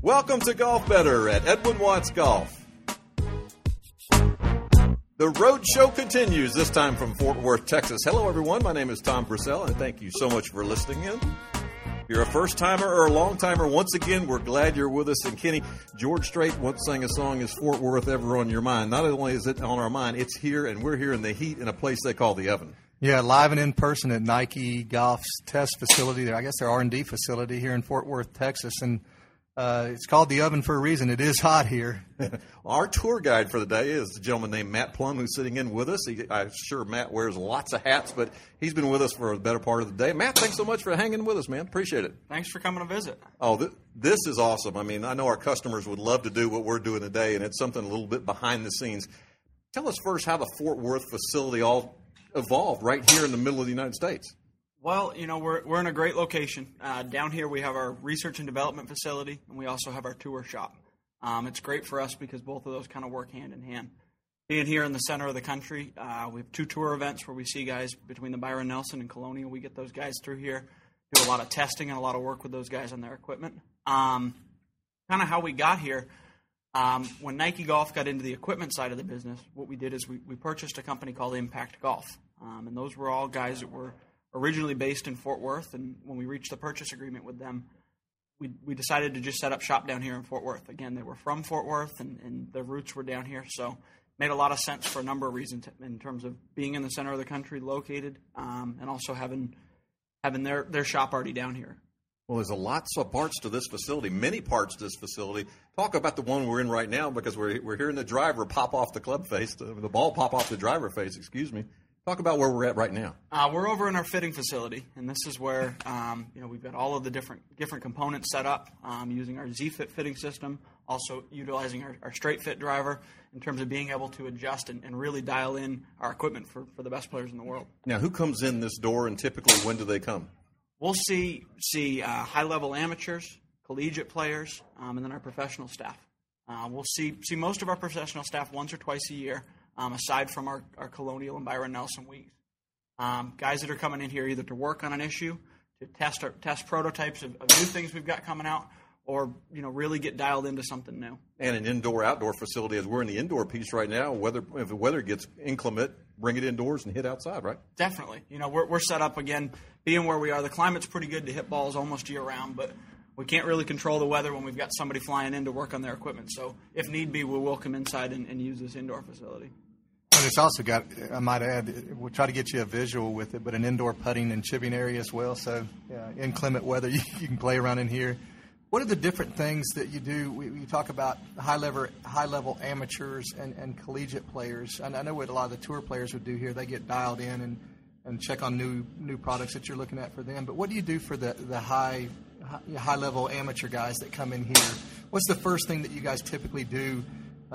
Welcome to Golf Better at Edwin Watts Golf. The road show continues, this time from Fort Worth, Texas. Hello, everyone. My name is Tom Purcell, and thank you so much for listening in. If you're a first-timer or a long-timer, once again, we're glad you're with us. And Kenny, George Strait once sang a song, Is Fort Worth Ever on Your Mind? Not only is it on our mind, it's here, and we're here in the heat in a place they call the Oven. Yeah, live and in person at Nike Golf's test facility, I guess their R&D facility here in Fort Worth, Texas. And it's called the Oven for a reason. It is hot here. Our tour guide for the day is a gentleman named Matt Plum, who's sitting in with us. I'm sure Matt wears lots of hats, but he's been with us for the better part of the day. Matt, thanks so much for hanging with us, man. Appreciate it. Thanks for coming to visit. Oh, this is awesome. I mean, I know our customers would love to do what we're doing today, and it's something a little bit behind the scenes. Tell us first how the Fort Worth facility all evolved right here in the middle of the United States. Well, you know, we're in a great location. Down here we have our research and development facility, and we also have our tour shop. It's great for us because both of those kind of work hand in hand. Being here in the center of the country, we have 2 tour events where we see guys between the Byron Nelson and Colonial. We get those guys through here, do a lot of testing and a lot of work with those guys on their equipment. Kind of how we got here, when Nike Golf got into the equipment side of the business, what we did is we purchased a company called Impact Golf. And those were all guys that were originally based in Fort Worth, and when we reached the purchase agreement with them, we decided to just set up shop down here in Fort Worth. Again, they were from Fort Worth, and their roots were down here, so made a lot of sense for a number of reasons in terms of being in the center of the country, located, and also having their shop already down here. Well, there's lots of parts to this facility, many parts to this facility. Talk about the one we're in right now, because we're hearing the driver pop off the club face, the ball pop off the driver face, excuse me. Talk about where we're at right now. We're over in our fitting facility, and this is where we've got all of the different components set up using our Z-Fit fitting system, also utilizing our straight fit driver in terms of being able to adjust and really dial in our equipment for the best players in the world. Now, who comes in this door, and typically when do they come? We'll see high-level amateurs, collegiate players, and then our professional staff. We'll see most of our professional staff once or twice a year. Aside from our Colonial and Byron Nelson weeks. Guys that are coming in here either to work on an issue, to test prototypes of new things we've got coming out, or really get dialed into something new. And an indoor-outdoor facility, as we're in the indoor piece right now. If the weather gets inclement, bring it indoors and hit outside, right? Definitely. We're set up, again, being where we are. The climate's pretty good to hit balls almost year-round, but we can't really control the weather when we've got somebody flying in to work on their equipment. So if need be, we will come inside and use this indoor facility. And it's also got, I might add, we'll try to get you a visual with it, but an indoor putting and chipping area as well. So inclement weather, you can play around in here. What are the different things that you do? We talk about high-level amateurs and collegiate players. And I know what a lot of the tour players would do here. They get dialed in and check on new products that you're looking at for them. But what do you do for the high-level amateur guys that come in here? What's the first thing that you guys typically do?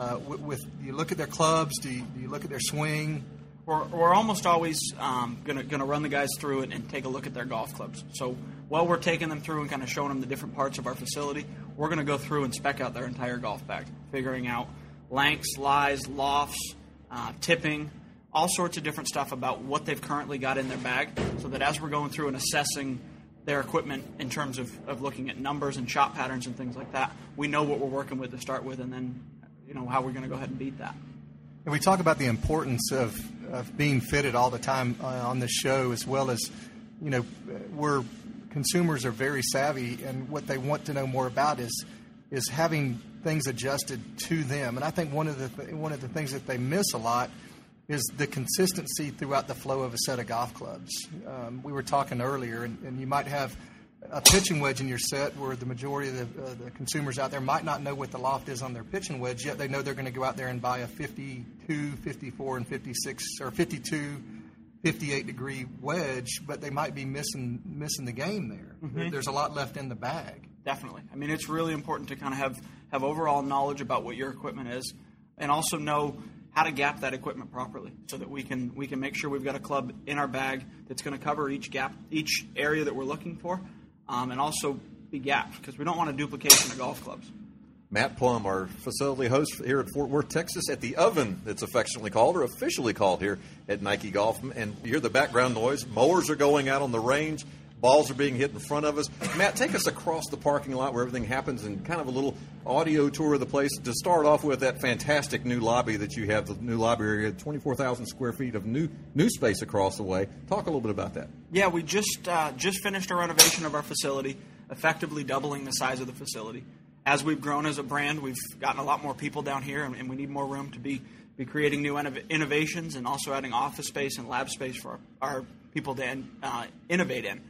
Do you look at their clubs? Do you look at their swing? We're almost always gonna run the guys through it and take a look at their golf clubs. So while we're taking them through and kind of showing them the different parts of our facility, we're going to go through and spec out their entire golf bag, figuring out lengths, lies, lofts, tipping, all sorts of different stuff about what they've currently got in their bag, so that as we're going through and assessing their equipment in terms of looking at numbers and shot patterns and things like that, we know what we're working with to start with, and then how we're going to go ahead and beat that. And we talk about the importance of being fitted all the time on this show, as well as, where consumers are very savvy, and what they want to know more about is having things adjusted to them. And I think one of the things that they miss a lot is the consistency throughout the flow of a set of golf clubs. We were talking earlier, and you might have a pitching wedge in your set where the majority of the consumers out there might not know what the loft is on their pitching wedge, yet they know they're going to go out there and buy a 52, 54, and 56, or 52, 58-degree wedge, but they might be missing the game there. Mm-hmm. There's a lot left in the bag. Definitely. I mean, it's really important to kind of have overall knowledge about what your equipment is, and also know how to gap that equipment properly, so that we can make sure we've got a club in our bag that's going to cover each gap, each area that we're looking for, and also be gapped, because we don't want a duplication of golf clubs. Matt Plum, our facility host here at Fort Worth, Texas, at the Oven, it's affectionately called, or officially called here at Nike Golf. And you hear the background noise. Mowers are going out on the range. Balls are being hit in front of us. Matt, take us across the parking lot where everything happens and kind of a little audio tour of the place. To start off with that fantastic new lobby that you have, the new lobby area, 24,000 square feet of new space across the way. Talk a little bit about that. Yeah, we just finished a renovation of our facility, effectively doubling the size of the facility. As we've grown as a brand, we've gotten a lot more people down here, and we need more room to be creating new innovations and also adding office space and lab space for our people to innovate in.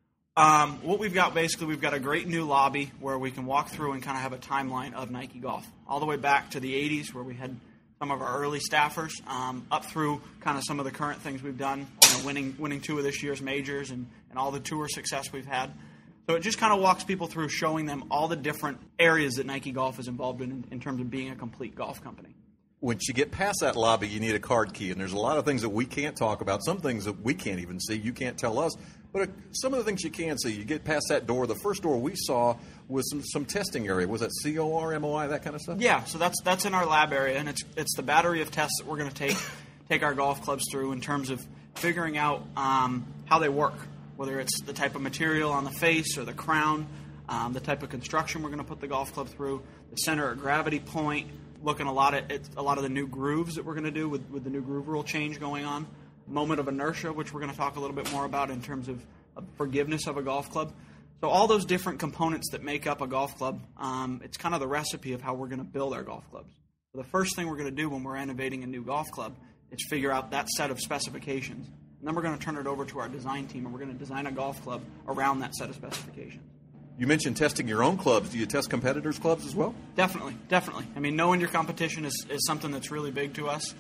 What we've got, basically, we've got a great new lobby where we can walk through and kind of have a timeline of Nike Golf, all the way back to the 80s where we had some of our early staffers, up through kind of some of the current things we've done, winning 2 of this year's majors and all the tour success we've had. So it just kind of walks people through, showing them all the different areas that Nike Golf is involved in terms of being a complete golf company. Once you get past that lobby, you need a card key, and there's a lot of things that we can't talk about, some things that we can't even see, you can't tell us, but some of the things you can see. You get past that door. The first door we saw was some testing area. Was that COR, MOI, that kind of stuff? Yeah, so that's in our lab area, and it's the battery of tests that we're going to take our golf clubs through in terms of figuring out how they work, whether it's the type of material on the face or the crown, the type of construction we're going to put the golf club through, the center of gravity point, looking a lot of the new grooves that we're going to do with the new groove rule change going on, moment of inertia, which we're going to talk a little bit more about in terms of forgiveness of a golf club. So all those different components that make up a golf club, it's kind of the recipe of how we're going to build our golf clubs. So the first thing we're going to do when we're innovating a new golf club is figure out that set of specifications. And then we're going to turn it over to our design team, and we're going to design a golf club around that set of specifications. You mentioned testing your own clubs. Do you test competitors' clubs as well? Definitely. I mean, knowing your competition is something that's really big to us.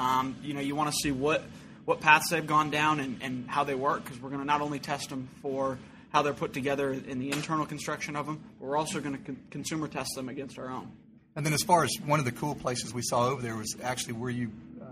You want to see what paths they've gone down and how they work, because we're going to not only test them for how they're put together in the internal construction of them, but we're also going to consumer test them against our own. And then as far as one of the cool places we saw over there was actually where you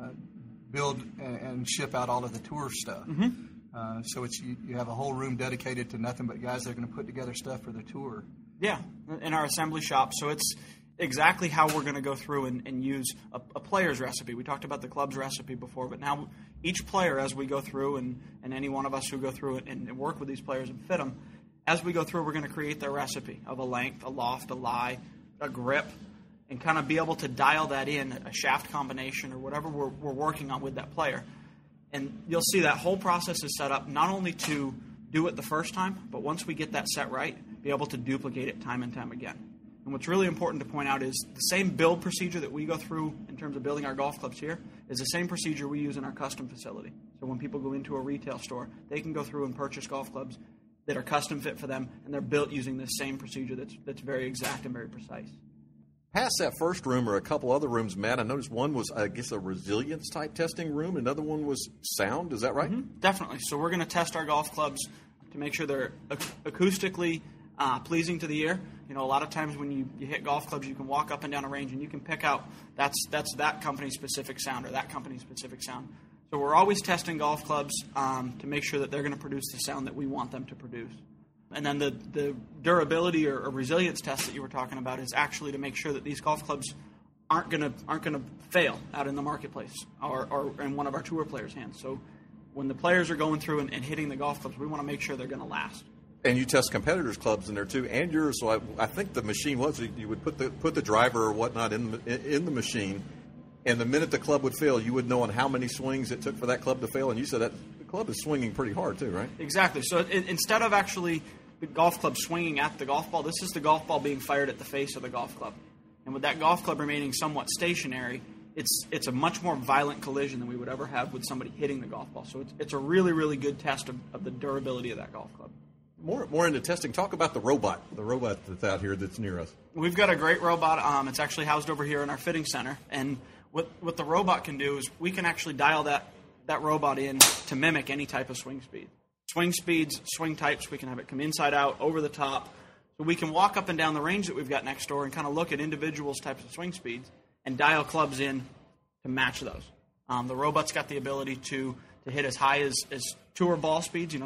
build and ship out all of the tour stuff. Mm-hmm. So it's you have a whole room dedicated to nothing but guys that are going to put together stuff for the tour. Yeah, in our assembly shop. So it's exactly how we're going to go through and use a player's recipe. We talked about the club's recipe before, but now each player, as we go through, and any one of us who go through it and work with these players and fit them, as we go through, we're going to create their recipe of a length, a loft, a lie, a grip, and kind of be able to dial that in, a shaft combination or whatever we're working on with that player. And you'll see that whole process is set up not only to do it the first time, but once we get that set right, be able to duplicate it time and time again. And what's really important to point out is the same build procedure that we go through in terms of building our golf clubs here is the same procedure we use in our custom facility. So when people go into a retail store, they can go through and purchase golf clubs that are custom fit for them, and they're built using this same procedure that's very exact and very precise. Past that first room are a couple other rooms, Matt. I noticed one was, I guess, a resilience-type testing room. Another one was sound. Is that right? Mm-hmm. Definitely. So we're going to test our golf clubs to make sure they're acoustically pleasing to the ear. You know, a lot of times when you hit golf clubs, you can walk up and down a range and you can pick out that's that company's specific sound or that company's specific sound. So we're always testing golf clubs to make sure that they're going to produce the sound that we want them to produce. And then the durability or resilience test that you were talking about is actually to make sure that these golf clubs aren't gonna fail out in the marketplace or in one of our tour players' hands. So when the players are going through and hitting the golf clubs, we want to make sure they're going to last. And you test competitors' clubs in there too, and yours. So I think the machine was you would put the driver or whatnot in the machine, and the minute the club would fail, you would know on how many swings it took for that club to fail. And you said that the club is swinging pretty hard too, right? Exactly. So instead of actually the golf club swinging at the golf ball, this is the golf ball being fired at the face of the golf club. And with that golf club remaining somewhat stationary, it's a much more violent collision than we would ever have with somebody hitting the golf ball. So it's a really, really good test of the durability of that golf club. More into testing. Talk about the robot that's out here that's near us. We've got a great robot. It's actually housed over here in our fitting center. And what the robot can do is we can actually dial that robot in to mimic any type of swing speed. Swing speeds, swing types, we can have it come inside out, over the top. So we can walk up and down the range that we've got next door and kind of look at individuals' types of swing speeds and dial clubs in to match those. The robot's got the ability to hit as high as tour ball speeds,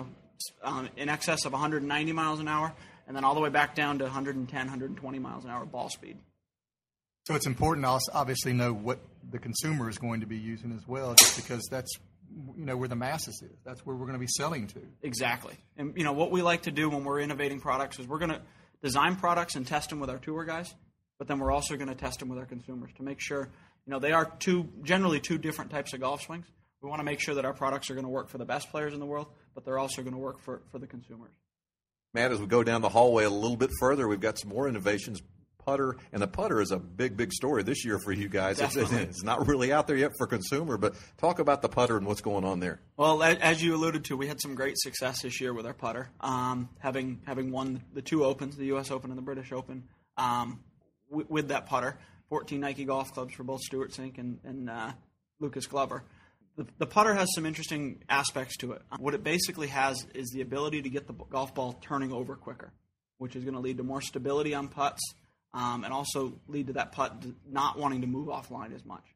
in excess of 190 miles an hour, and then all the way back down to 110, 120 miles an hour ball speed. So it's important to obviously know what the consumer is going to be using as well, just because that's where the masses is. That's where we're going to be selling to. Exactly. And, what we like to do when we're innovating products is we're going to design products and test them with our tour guys, but then we're also going to test them with our consumers to make sure, they are generally two different types of golf swings. We want to make sure that our products are going to work for the best players in the world, but they're also going to work for the consumers. Matt, as we go down the hallway a little bit further, we've got some more innovations. Putter, and the putter is a big story this year for you guys. It's not really out there yet for consumer, but talk about the putter and what's going on there. Well, as you alluded to, we had some great success this year with our putter, having won the two Opens, the U.S. Open and the British Open, with that putter. 14 Nike golf clubs for both Stuart Sink and Lucas Glover. The putter has some interesting aspects to it. What it basically has is the ability to get the golf ball turning over quicker, which is going to lead to more stability on putts, and also lead to that putt not wanting to move offline as much.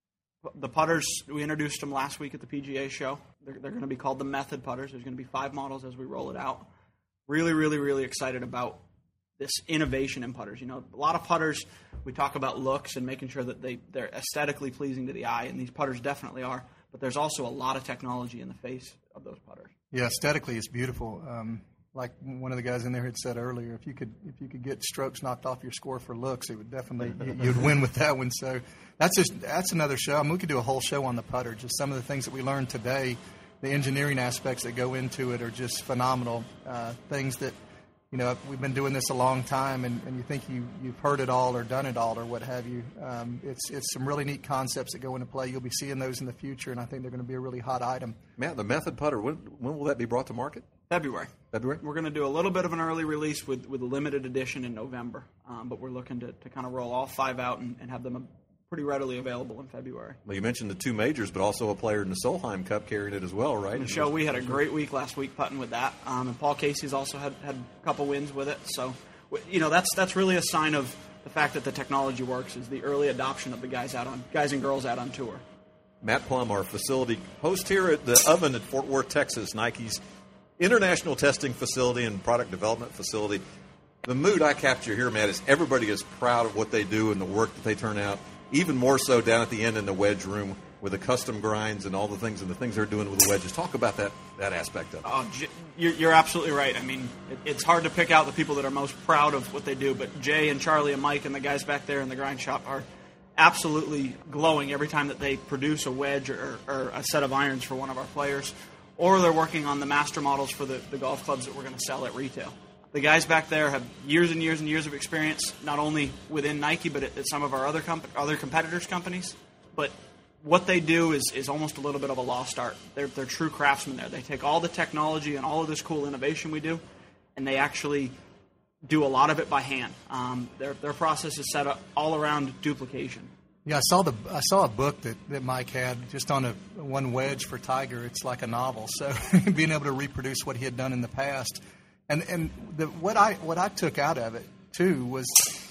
The putters, we introduced them last week at the PGA show. They're going to be called the Method putters. There's going to be 5 models as we roll it out. Really, really, really excited about this innovation in putters. A lot of putters, we talk about looks and making sure that they're aesthetically pleasing to the eye, and these putters definitely are. But there's also a lot of technology in the face of those putters. Yeah, aesthetically it's beautiful. Like one of the guys in there had said earlier, if you could get strokes knocked off your score for looks, it would definitely you'd win with that one. So that's another show. I mean, we could do a whole show on the putter. Just some of the things that we learned today, the engineering aspects that go into it are just phenomenal. Things that we've been doing this a long time, and you think you've heard it all or done it all or what have you. It's some really neat concepts that go into play. You'll be seeing those in the future, and I think they're going to be a really hot item. Matt, the Method putter, when will that be brought to market? February. February? We're going to do a little bit of an early release with a limited edition in November, but we're looking to kind of roll all 5 out and have them pretty readily available in February. Well, you mentioned the 2 majors, but also a player in the Solheim Cup carrying it as well, right? Michelle, we had a great week last week putting with that, and Paul Casey's also had a couple wins with it. So, that's really a sign of the fact that the technology works, is the early adoption of the guys and girls out on tour. Matt Plum, our facility host here at the Oven at Fort Worth, Texas, Nike's international testing facility and product development facility. The mood I capture here, Matt, is everybody is proud of what they do and the work that they turn out, even more so down at the end in the wedge room with the custom grinds and all the things they're doing with the wedges. Talk about that aspect of it. You're absolutely right. I mean, it's hard to pick out the people that are most proud of what they do, but Jay and Charlie and Mike and the guys back there in the grind shop are absolutely glowing every time that they produce a wedge or a set of irons for one of our players, or they're working on the master models for the golf clubs that we're going to sell at retail. The guys back there have years and years and years of experience, not only within Nike, but at some of our other competitors' companies. But what they do is almost a little bit of a lost art. They're true craftsmen there. They take all the technology and all of this cool innovation we do, and they actually do a lot of it by hand. Their process is set up all around duplication. Yeah, I saw a book that Mike had just on one wedge for Tiger. It's like a novel. So being able to reproduce what he had done in the past, and what I took out of it too was,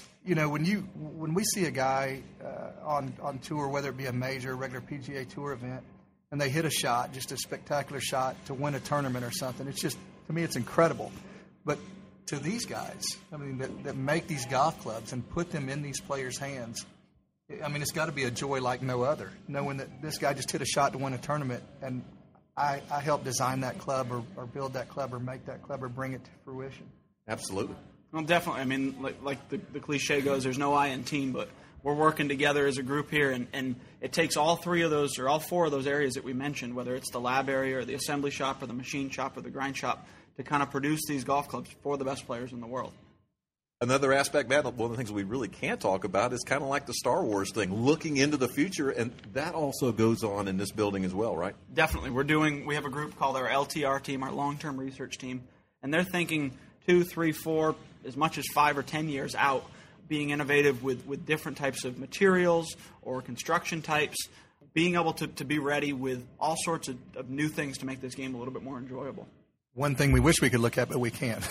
when we see a guy on tour, whether it be a major, regular PGA Tour event, and they hit a shot, just a spectacular shot to win a tournament or something, it's just, to me, it's incredible. But to these guys, I mean, that make these golf clubs and put them in these players' hands, I mean, it's got to be a joy like no other, knowing that this guy just hit a shot to win a tournament, and I helped design that club or build that club or make that club or bring it to fruition. Absolutely. Well, definitely. I mean, like the cliche goes, there's no I in team, but we're working together as a group here, and it takes all 3 of those or all 4 of those areas that we mentioned, whether it's the lab area or the assembly shop or the machine shop or the grind shop, to kind of produce these golf clubs for the best players in the world. Another aspect, Matt, one of the things we really can't talk about is kind of like the Star Wars thing, looking into the future, and that also goes on in this building as well, right? Definitely. We have a group called our LTR team, our long-term research team, and they're thinking 2, 3, 4, as much as 5 or 10 years out, being innovative with different types of materials or construction types, being able to be ready with all sorts of new things to make this game a little bit more enjoyable. One thing we wish we could look at, but we can't.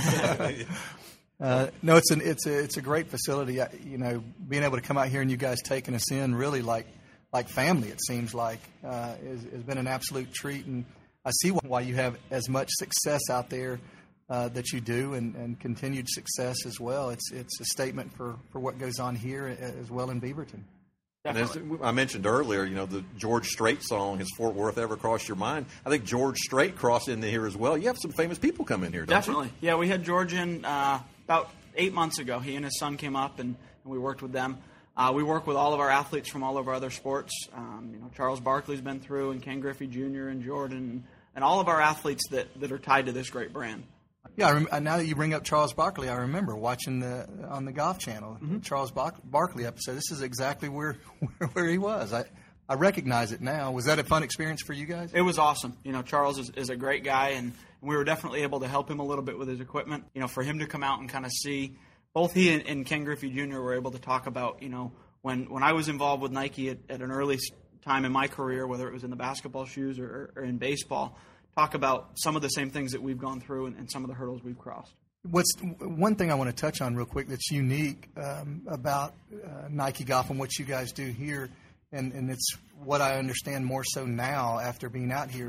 No, it's a great facility. Being able to come out here and you guys taking us in really like family, it seems like, has been an absolute treat. And I see why you have as much success out there that you do, and continued success as well. It's a statement for what goes on here as well in Beaverton. And as I mentioned earlier, the George Strait song, "Has Fort Worth Ever Crossed Your Mind?" I think George Strait crossed into here as well. You have some famous people come in here, don't Definitely. you? Yeah, we had George in about 8 months ago. He and his son came up, and we worked with them. We work with all of our athletes from all of our other sports. Charles Barkley's been through, and Ken Griffey Jr. and Jordan, and all of our athletes that are tied to this great brand. Yeah, now that you bring up Charles Barkley, I remember watching on the Golf Channel, the Charles Barkley episode. This is exactly where he was. I recognize it now. Was that a fun experience for you guys? It was awesome. Charles is a great guy, and we were definitely able to help him a little bit with his equipment. For him to come out and kind of see, both he and Ken Griffey Jr. were able to talk about, when I was involved with Nike at an early time in my career, whether it was in the basketball shoes or in baseball, talk about some of the same things that we've gone through and some of the hurdles we've crossed. What's one thing I want to touch on real quick that's unique about Nike Golf and what you guys do here, and it's what I understand more so now after being out here,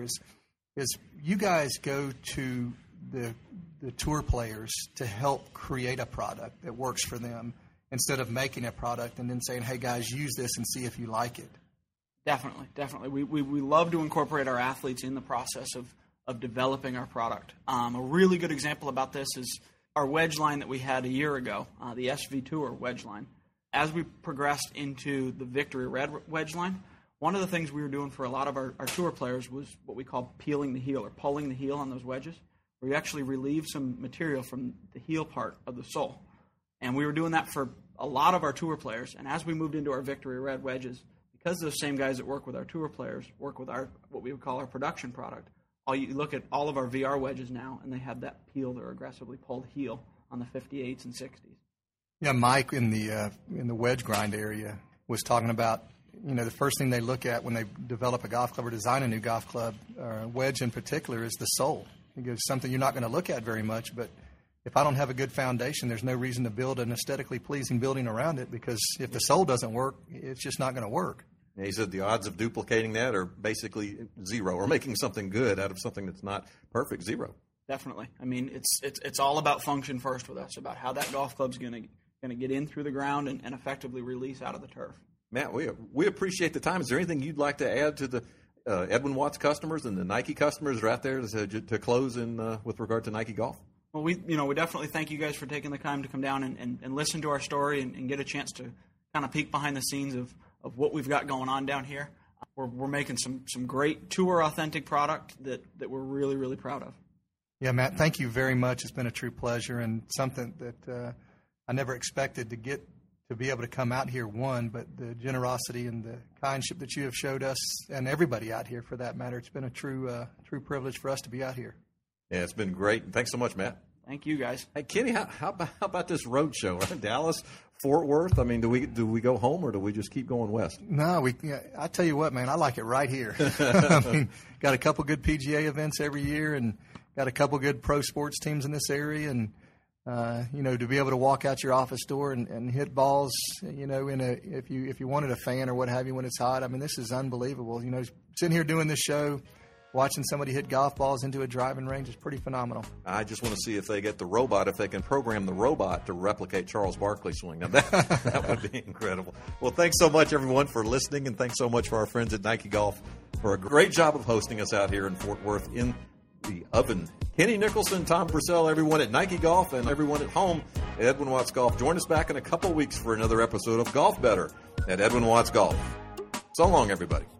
is you guys go to the tour players to help create a product that works for them instead of making a product and then saying, "Hey guys, use this and see if you like it." Definitely. We love to incorporate our athletes in the process of developing our product. A really good example about this is our wedge line that we had a year ago, the SV Tour wedge line. As we progressed into the Victory Red wedge line, one of the things we were doing for a lot of our tour players was what we call peeling the heel or pulling the heel on those wedges, where you actually relieve some material from the heel part of the sole. And we were doing that for a lot of our tour players. And as we moved into our Victory Red wedges, because those same guys that work with our tour players work with our what we would call our production product, you look at all of our VR wedges now, and they have that peeled or aggressively pulled heel on the 58s and 60s. Yeah, Mike in the wedge grind area was talking about, the first thing they look at when they develop a golf club or design a new golf club, wedge in particular, is the sole. He goes, something you're not going to look at very much, but if I don't have a good foundation, there's no reason to build an aesthetically pleasing building around it, because if the sole doesn't work, it's just not going to work. Yeah, he said the odds of duplicating that are basically zero, or making something good out of something that's not perfect, zero. Definitely. I mean, it's all about function first with us, about how that golf club's going to get in through the ground and effectively release out of the turf. Matt, we appreciate the time. Is there anything you'd like to add to the Edwin Watts customers and the Nike customers that are out there to close in with regard to Nike Golf? Well, we definitely thank you guys for taking the time to come down and listen to our story and get a chance to kind of peek behind the scenes of what we've got going on down here. We're making some great tour authentic product that we're really, really proud of. Yeah, Matt, thank you very much. It's been a true pleasure and something that I never expected to be able to come out here, but the generosity and the kindship that you have showed us and everybody out here for that matter. It's been a true privilege for us to be out here. Yeah, it's been great. Thanks so much, Matt. Thank you, guys. Hey, Kenny, how about this road show? Dallas, Fort Worth. I mean, do we go home or do we just keep going west? No, I tell you what, man, I like it right here. I mean, got a couple good PGA events every year, and got a couple good pro sports teams in this area, and to be able to walk out your office door and hit balls, if you wanted a fan or what have you when it's hot. I mean, this is unbelievable. Sitting here doing this show, watching somebody hit golf balls into a driving range is pretty phenomenal. I just want to see if they get the robot, if they can program the robot to replicate Charles Barkley's swing. Now, that would be incredible. Well, thanks so much, everyone, for listening, and thanks so much for our friends at Nike Golf for a great job of hosting us out here in Fort Worth in the oven. Kenny Nicholson, Tom Purcell, everyone at Nike Golf, and everyone at home at Edwin Watts Golf. Join us back in a couple weeks for another episode of Golf Better at Edwin Watts Golf. So long, everybody.